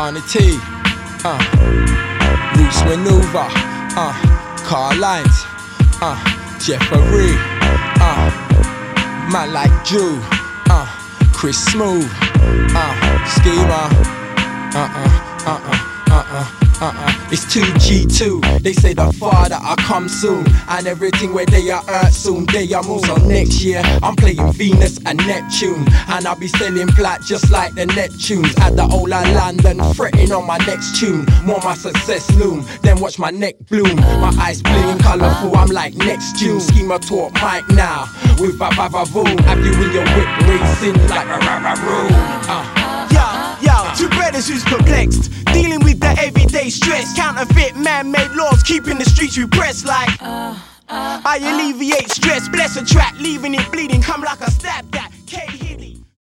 Johnny T, Roots Maneuver, Carl Lines, Jeffrey, man like Drew, Chris Smooth, Schema, it's 2G2, they say the father I come soon, and everything where they are earth soon, they are moves on next year. I'm playing Venus and Neptune, and I'll be selling plat just like the Neptunes. At the old London, fretting on my next tune. More my success loom, then watch my neck bloom. My eyes bling colourful, I'm like next June. Schema talk mic now, with ba-ba-ba-boom. Have you in your whip racing like a Yo, two brothers who's perplexed, dealing with the everyday stress. Counterfeit man-made laws, keeping the streets repressed like I alleviate stress, bless a track, leaving it bleeding, come like a stab.